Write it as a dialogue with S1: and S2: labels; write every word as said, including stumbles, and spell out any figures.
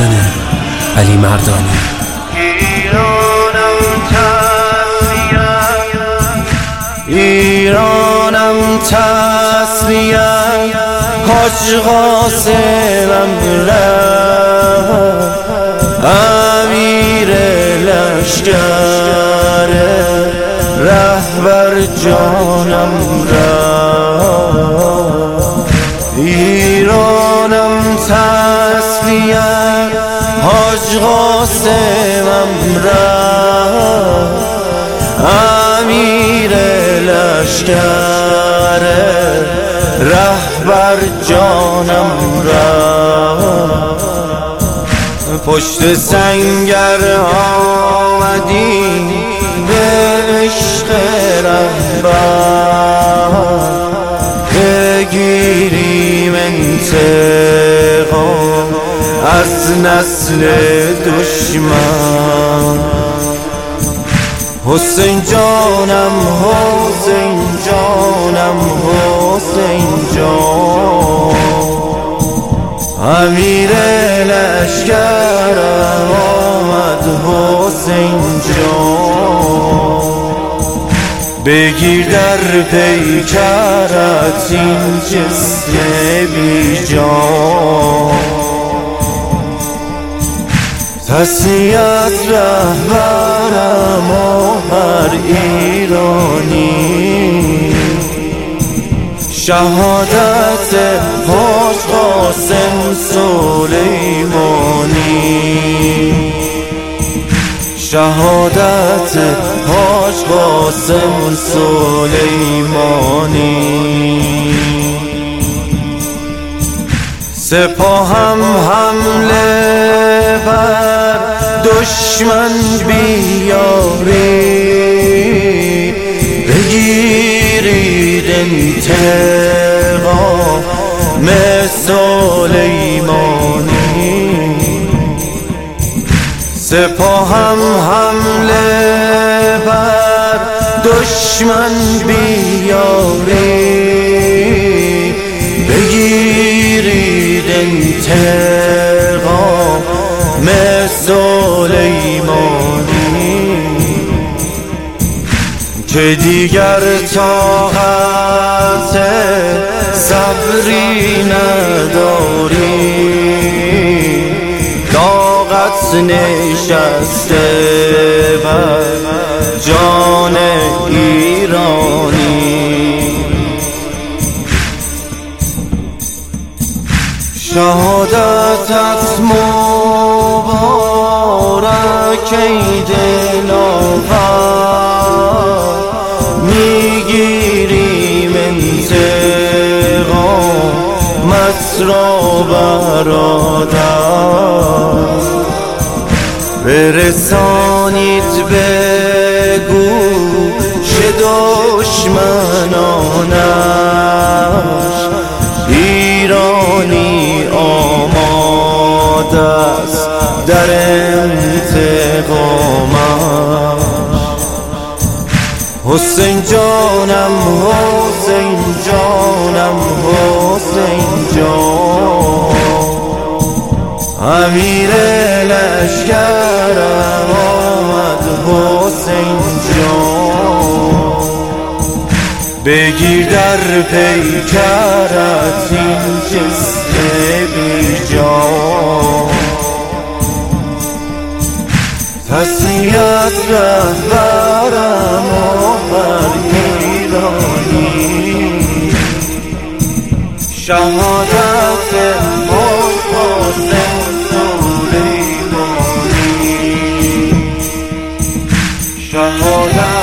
S1: محسن علی مردانی.
S2: ایرانم تسلیت، ایرانم تسلیت، حاج قاسمم رفت، امیر لشکر رهبر جانم رفت. ایرانم تسلیت، حاج قاسمم رفت، امیر لشکر رهبر جانم رفت. پشت سنگر آمدی به عشق رهبر، بگیریم انتقام از نسل دشمن. حسین جانم، حسین جانم، حسین جان، امیر لشکرم آمد حسین جان. بگیر در پیکرت این جسم بی جان. تسلیت رهبرم و هر ایرانی، شهادت حاج قاسم سلیمانی، شهادت حاج قاسم سلیمانی. سپاهم حمله بر دشمن بیاری، بگیرید انتقام سلیمانی. سپاهم حمله بر دشمن بیاری، بگیرید انتقام سلیمانی. که دیگر طاقت صبری نداری، طاقت نشسته بر جان ایرانی. شهادتت مبارک ای دلاور، میگیریم انتقامت را برادر. برسانید به گوش دشمنانش، ایرانی آماده است در انتقامش. حسین جانم، حسین جانم، حسین جان، امیر لشکرم آمد حسین جان. بگیر در پیکرت این جسم بی جان. تسلیت رهبرم و هر ایرانی، شهادت حاج قاسم سلیمانی، شهادت